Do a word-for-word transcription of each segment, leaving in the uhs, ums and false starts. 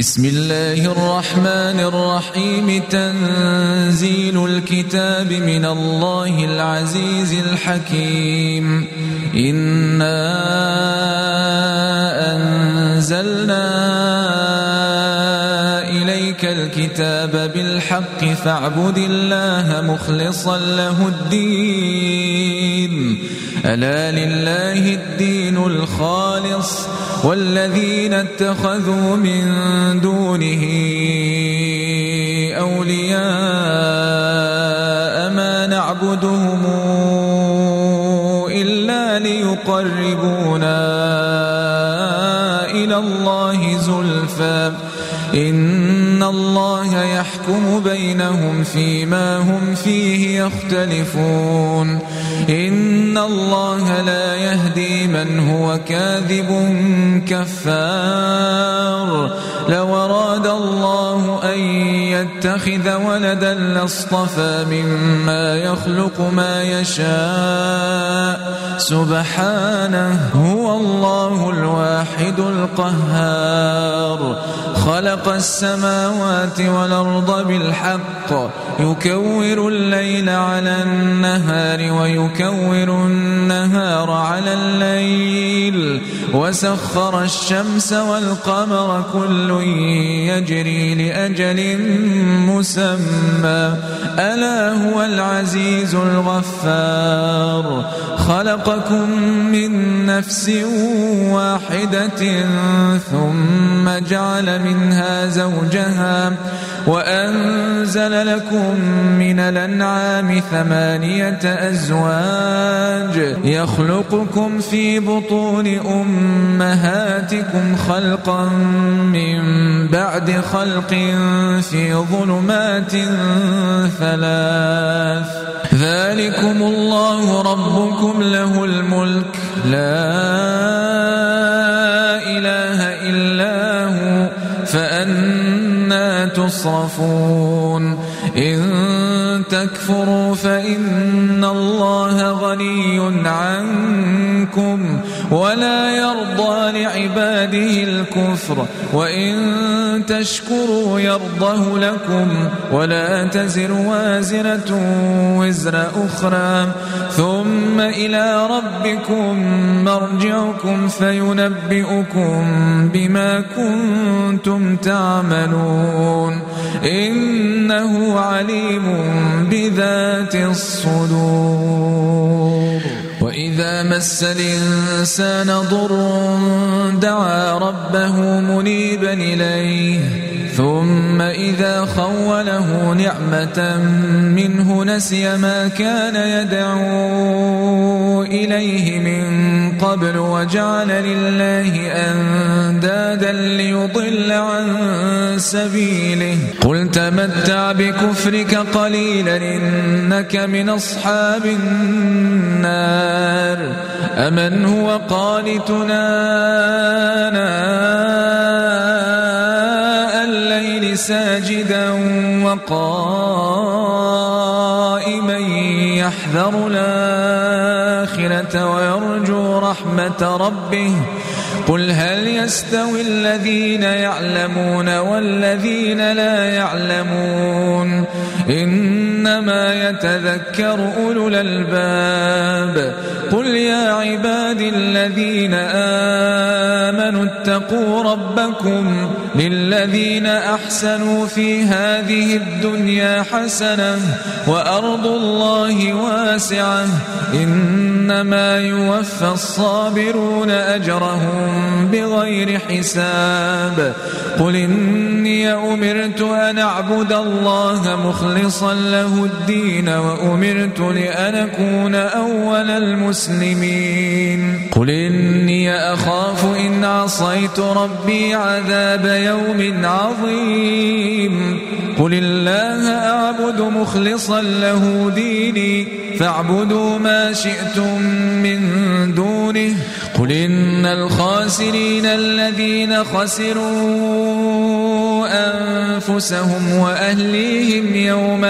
بسم الله الرحمن الرحيم تنزيل الكتاب من الله العزيز الحكيم إنا أنزلنا إليك الكتاب بالحق فاعبد الله مخلصا له الدين ألا لله الدين الخالص والذين اتخذوا من دونه أولياء ما نعبدهم إلا ليقربونا إلى الله زلفى إن الله يحكم بينهم فيما هم فيه يختلفون إن الله لا يهدي من هو كاذب كفار لو أراد الله أن يتخذ ولدا لاصطفى مما يخلق ما يشاء سبحانه هو الله الواحد القهار خلق السماوات والأرض بالحق يكور الليل على النهار ويكور النهار على الليل وسخر الشمس والقمر كل يجري لأجل مسمى ألا هو العزيز الغفار خلقكم من نفس واحدة ثم جعل منها زوجها وأنزل لكم من الأنعام ثمانية أزواج يخلقكم في بطون أمهاتكم خلقا من بعد خلق في ظلمات ثلاث ذلكم الله ربكم له الملك لا إله إلا هو فأنى تصرفون إن تكفروا فإن الله غني عنكم ولا يرضى لعباده الكفر وإن تشكروا يرضه لكم ولا تزر وازرة وزر أخرى ثم إلى ربكم مرجعكم فينبئكم بما كنتم تعملون إنه عليم بذات الصدور وإذا مس الإنسان ضر دعا ربه منيبا إليه ثم إذا خوله نعمة منه نسي ما كان يدعو إليه من قبل وجعل لله أندادا ليضل عن سبيله قل تمتع بكفرك قليلا إنك من أصحاب النار أمن هو قانتنا آناء الليل ساجدا وقائما يحذر الآخرة ويرجو رحمة ربه قل هل يستوي الذين يعلمون والذين لا يعلمون إنما يتذكر أولو الألباب قل يا عبادي الذين آمنوا اتقوا ربكم للذين أحسنوا في هذه الدنيا حسنة وأرض الله واسعة إنما يوفى الصابرون أجرهم بغير حساب قل إني أمرت أن أعبد الله مخلصا له الدين وأمرت لأن أكون أول المسلمين قل إني أخاف إن عصيت ربي عذاب يوم عظيم قل الله أعبد مخلصا له ديني فاعبدوا ما شئتم من دونه قل إن الخاسرين الذين خسروا أنفسهم وأهليهم يوم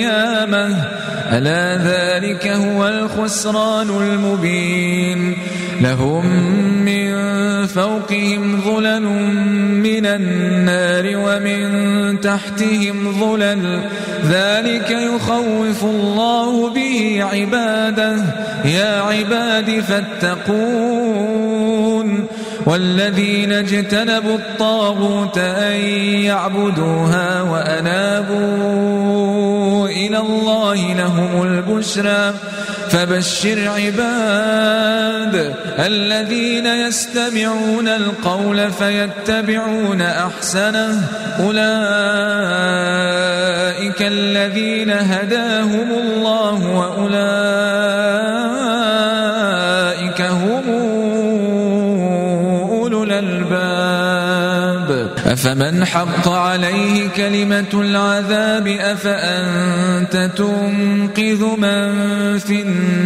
القيامة ألا ذلك هو الخسران المبين لهم من فوقهم ظلل من النار ومن تحتهم ظلل ذلك يخوف الله به عباده يا عباد فاتقون والذين اجتنبوا الطاغوت أن يعبدوها وأنابوا إلى الله لهم البشرى فبشر عباد الذين يستمعون القول فيتبعون أحسنه أولئك الذين هداهم الله وأولئك هم أولو الألباب أفمن حق عليه كلمة العذاب أفأنت تنقذ من في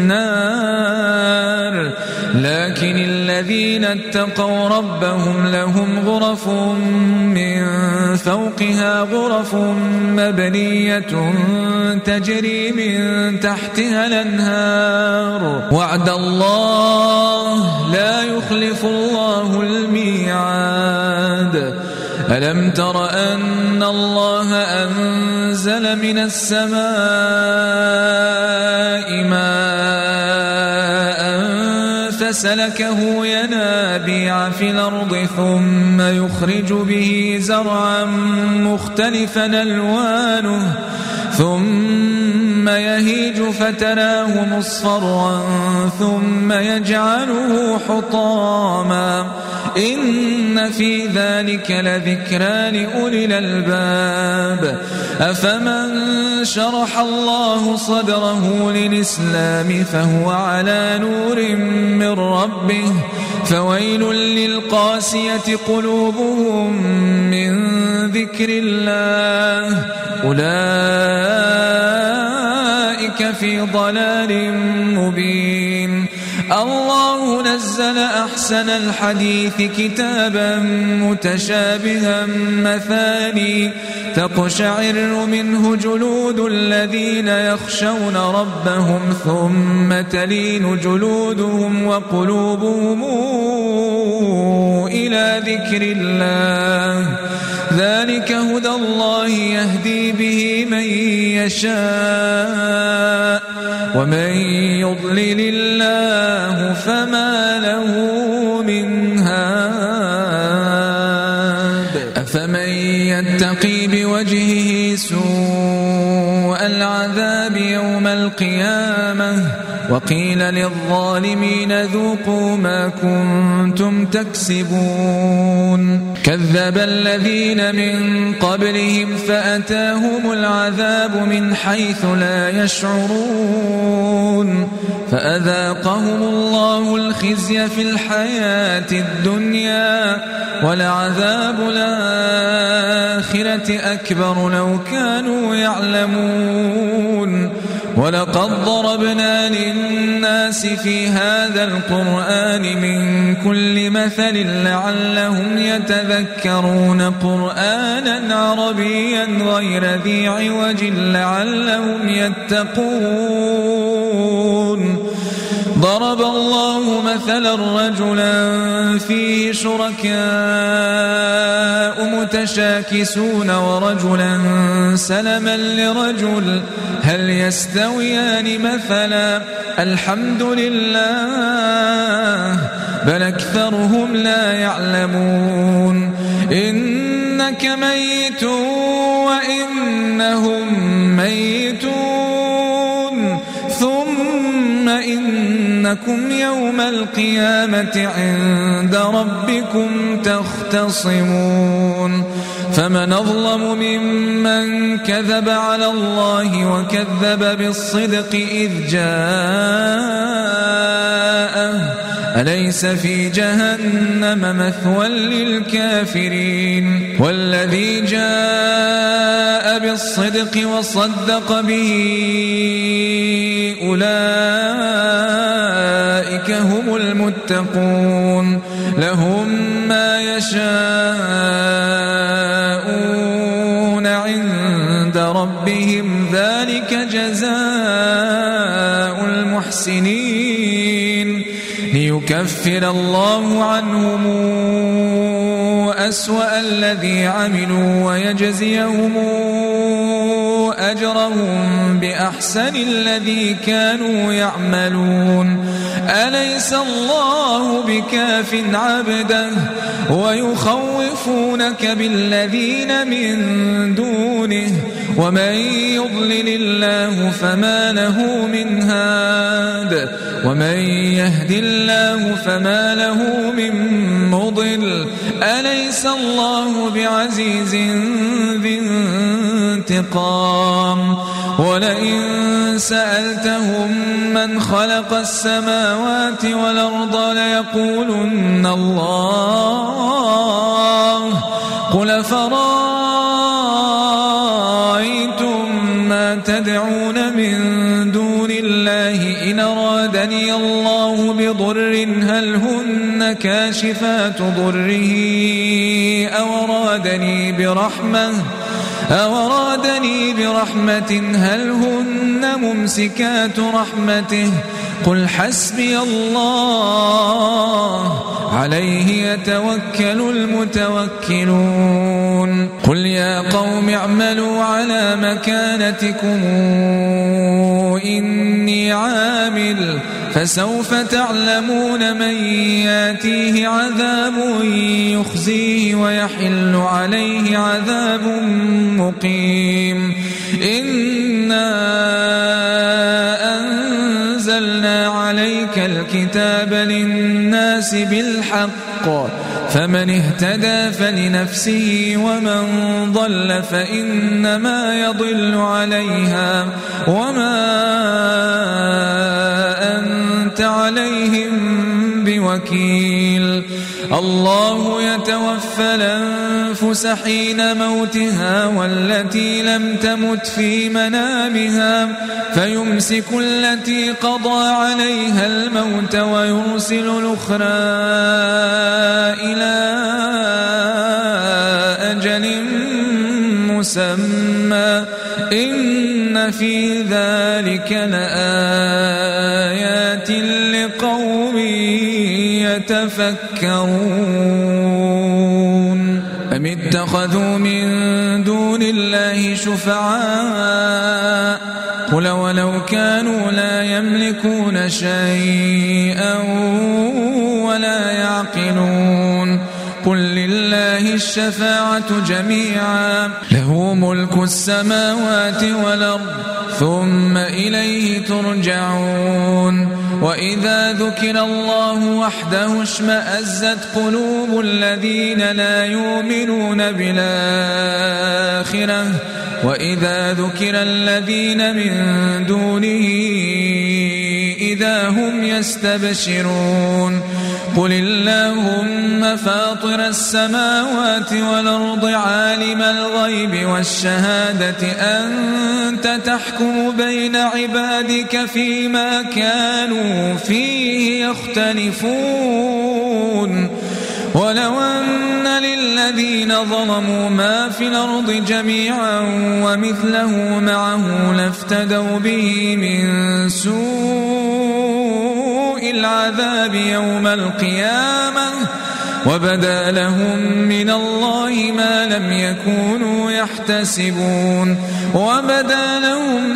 النار لكن الذين اتقوا ربهم لهم غرف من فوقها غرف مبنية تجري من تحتها الأنهار وعد الله لا يخلف الله الميعاد ألم تر أن الله أنزل من السماء ماء فسلكه ينابيع في الأرض ثم يخرج به زرعا مختلفا ألوانه ثم يهيج فتراه مصفرا ثم يجعله حطاما إن في ذلك لذكرى لأولي الألباب أفمن شرح الله صدره للإسلام فهو على نور من ربه فويل للقاسية قلوبهم من ذكر الله أولئك في ضلال مبين الله نزل أحسن الحديث كتابا متشابها مثاني تقشعر منه جلود الذين يخشون ربهم ثم تلين جلودهم وقلوبهم إلى ذكر الله ذلك هدى الله يهدي به من يشاء ومن يضلل الله فما له من هاد أفمن يتقي بوجهه سوء العذاب يوم القيامة وقيل للظالمين ذوقوا ما كنتم تكسبون كذب الذين من قبلهم فأتاهم العذاب من حيث لا يشعرون فأذاقهم الله الخزي في الحياة الدنيا ولعذاب الآخرة أكبر لو كانوا يعلمون ولقد ضربنا للناس في هذا القرآن من كل مثل لعلهم يتذكرون قرآنا عربيا غير ذي عوج لعلهم يتقون ضرب الله مثلا رجلا فيه شركاء متشاكسون ورجلا سلما لرجل هل يستويان مثلا الحمد لله بل أكثرهم لا يعلمون إنك ميت وإنهم ميتون ثم إنكم يوم القيامة عند ربكم تختصمون فمن أظلم ممن كذب على الله وكذب بالصدق إذ جاءه أليس في جهنم مثوى للكافرين والذي جاء بالصدق وصدق به أولئك هم المتقون لهم ما يشاءون عند ربهم ذلك جزاء المحسنين ليكفر الله عنهم أسوأ الذي عملوا ويجزيهم أجرهم بأحسن الذي كانوا يعملون. أليس الله بكاف عبده ويخوفونك بالذين من دونه ومن يضلل الله فما له من هاد ومن يهد الله فما له من مضل. أليس الله بعزيز ذي انتقام. ولئن سألتهم من خلق السماوات والأرض ليقولن الله. قل فرأيتم ما تدعون من دون الله إن أرادني الله بضر هل هن كاشفات ضره أو أرادني برحمة أو أرادني برحمة هل هن ممسكات رحمته. قل حسبي الله عليه يتوكل المتوكلون. قل يا قوم اعملوا على مكانتكم إني عامل فسوف تعلمون من ياتيه عذاب يخزيه ويحل عليه عذاب مقيم. إنا أنزلنا عليك الكتاب للناس بالحق فمن اهتدى فلنفسه ومن ضل فإنما يضل عليها وما أنت عليهم بوكيل. الله يتوفى الأنفس حين موتها والتي لم تمت في منامها فيمسك التي قضى عليها الموت ويرسل الأخرى إلى أجل مسمى إن في ذلك لآيات لقوم يتفكرون. أم اتخذوا من دون الله شفعاء قل ولو كانوا لا يملكون شيئا ولا يعقلون. قل لله الشفاعة جميعا له ملك السماوات والأرض ثم إليه ترجعون. وإذا ذكر الله وحده اشمأزت قلوب الذين لا يؤمنون بالآخرة وإذا ذكر الذين من دونه إذا هم يستبشرون. قل اللهم فاطر السماوات والأرض عالم الغيب والشهادة أنت تحكم بين عبادك فيما كانوا فيه يختلفون. ولو أن للذين ظلموا ما في الأرض جميعا ومثله معه لافتدوا به من سوء العذاب يوم القيامة وبدا لهم من الله ما لم يكونوا يحتسبون. وبدا لهم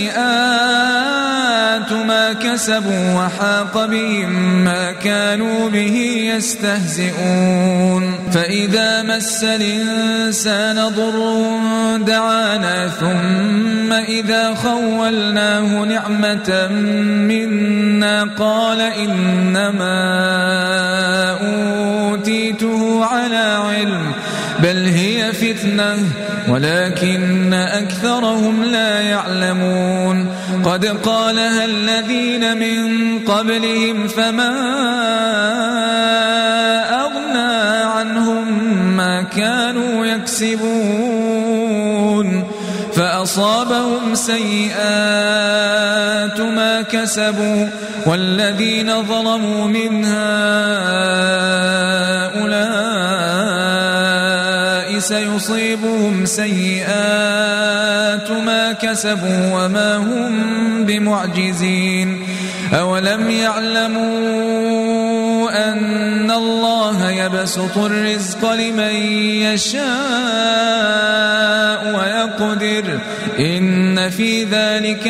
سيئات ما كسبوا وحاق بهم ما كانوا به يستهزئون. فإذا مس الإنسان ضر دعانا ثم إذا خولناه نعمة منا قال إنما أوتيته على علم بل هي فتنة ولكن أكثرهم لا يعلمون. قد قالها الذين من قبلهم فما أغنى عنهم ما كانوا يكسبون فأصابهم سيئات ما كسبوا والذين ظلموا من هؤلاء سيصيبهم سيئات ما كسبوا وما هم بمعجزين. أولم يعلموا أن الله يبسط الرزق لمن يشاء ويقدر إن في ذلك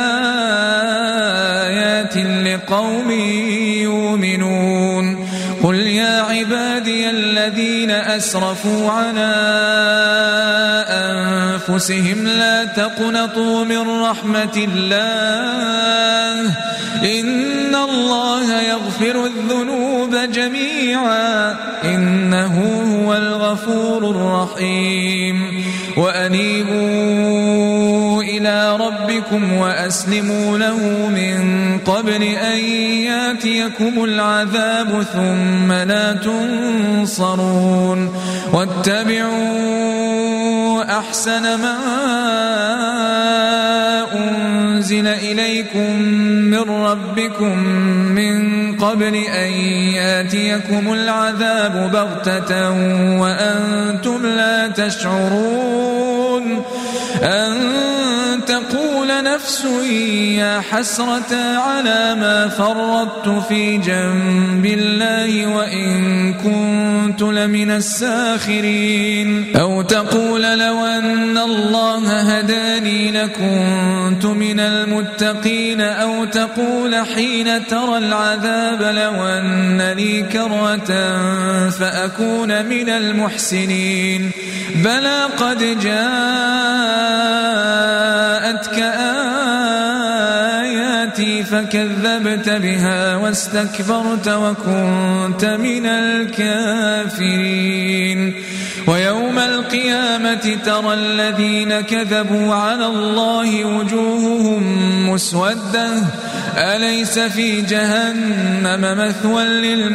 لآيات لقوم يؤمنون قل يا عبادي الذين أسرفوا على أنفسهم لا تقنطوا من رحمة الله إن الله يغفر الذنوب جميعا إنه هو الغفور الرحيم وأنيبوا إلى ربكم وأسلموا له من قبل أن يأتيكم العذاب ثم لا تنصرون واتبعوا أحسن ما أنزل إليكم من ربكم من قبل أن يأتيكم العذاب بغتة وأنتم لا تشعرون أن تقول نفس يا حسرة على ما فرطت في جنب الله وإن كنت لمن الساخرين أو تقول لو أن الله هداني لكنت من المتقين أو تقول حين ترى العذاب لو أن لي كرة فأكون من المحسنين بلى قد جاءتك آياتي فكذبت بها واستكبرت وكنت من الكافرين ويوم القيامة ترى الذين كذبوا على الله وجوههم مسودة أليس في جهنم مثوى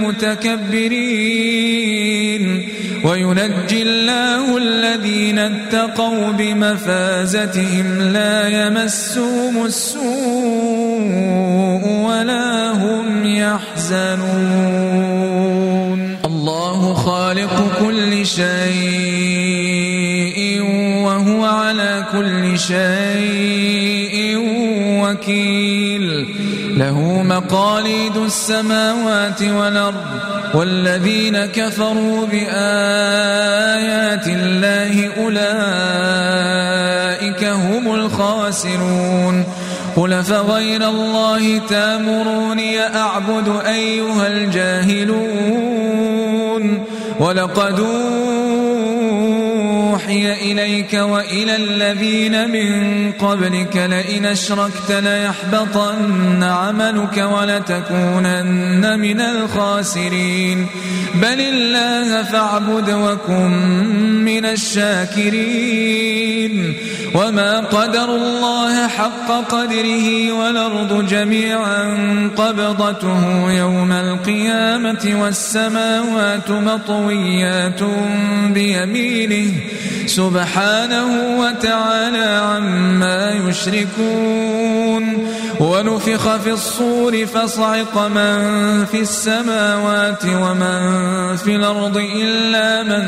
للمتكبرين وينجي الله الذين اتقوا بمفازتهم لا يمسهم السوء ولا هم يحزنون الله خالق كل شيء وهو على كل شيء وكيل له مقاليد السماوات والأرض والذين كفروا بآيات الله أولئك هم الخاسرون قل فغير الله تامروني أعبد أيها الجاهلون ولقد أوحي إليك وإلى الذين من قبلك لئن أشركت ليحبطن عملك ولتكونن من الخاسرين بل الله فاعبد وكن من الشاكرين وما قدر الله حق قدره والأرض جميعا قبضته يوم القيامة والسماوات مطويات بيمينه سبحانه وتعالى عما يشركون ونفخ في الصور فصعق من في السماوات ومن في الأرض إلا من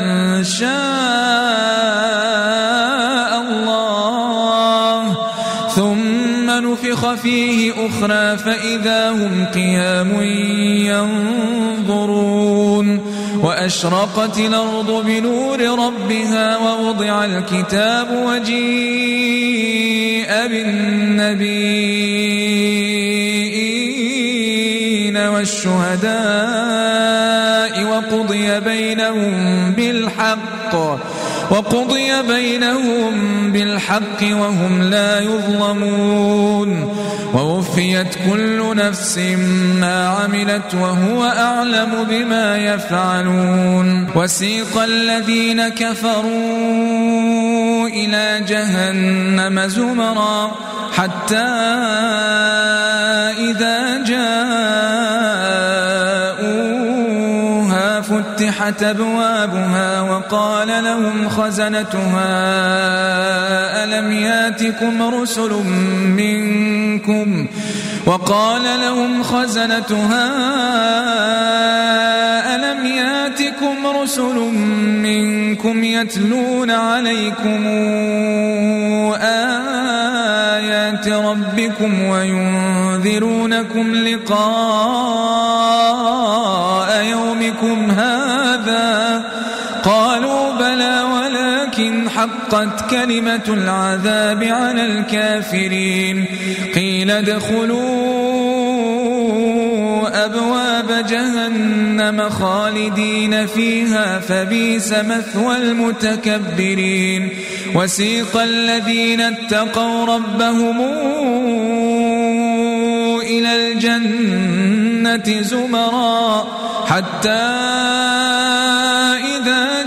شاء الله ثم نفخ فيه أخرى فإذا هم قيام ينظرون وأشرقت الأرض بنور ربها ووضع الكتاب وجيء بالنبيين والشهداء وقضي بينهم بالحق وقضي بينهم بالحق وهم لا يظلمون ووفيت كل نفس ما عملت وهو أعلم بما يفعلون وسيق الذين كفروا إلى جهنم زمرا حتى إذا جاءوها فتحت أبوابها وقال لهم خزنتها ألم ياتكم رسل منكم وقال لهم خزنتها ألم ياتكم رسل منكم يتلون عليكم آيات ربكم وينذرونكم لقاء يومكم هذا؟ قالوا بلى ولكن حقت كلمة العذاب على الكافرين. قيل ادخلوا أبواب جهنم خالدين فيها فبئس مثوى المتكبرين. وسيق الذين اتقوا ربهم إلى الجنة زمرا حتى إذا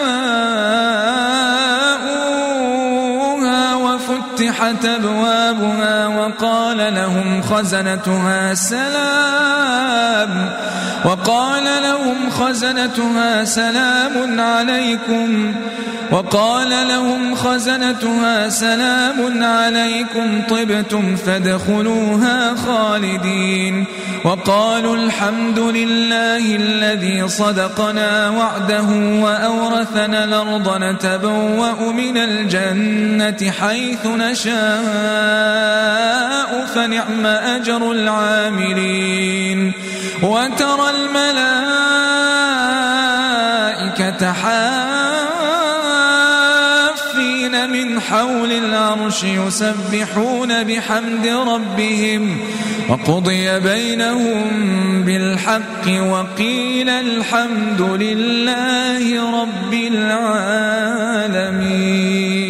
جاءوها وفتحت أبوابها وقال لهم خزنتها سلام وقال لهم خزنتها سلام عليكم وقال لهم خزنتها سلام عليكم طبتم فادخلوها خالدين. وقالوا الحمد لله الذي صدقنا وعده وأورثنا الأرض نتبوأ من الجنة حيث نشاء فنعم أجر العاملين. وترى الملائكة حافين من حول العرش يسبحون بحمد ربهم وقضي بينهم بالحق وقيل الحمد لله رب العالمين.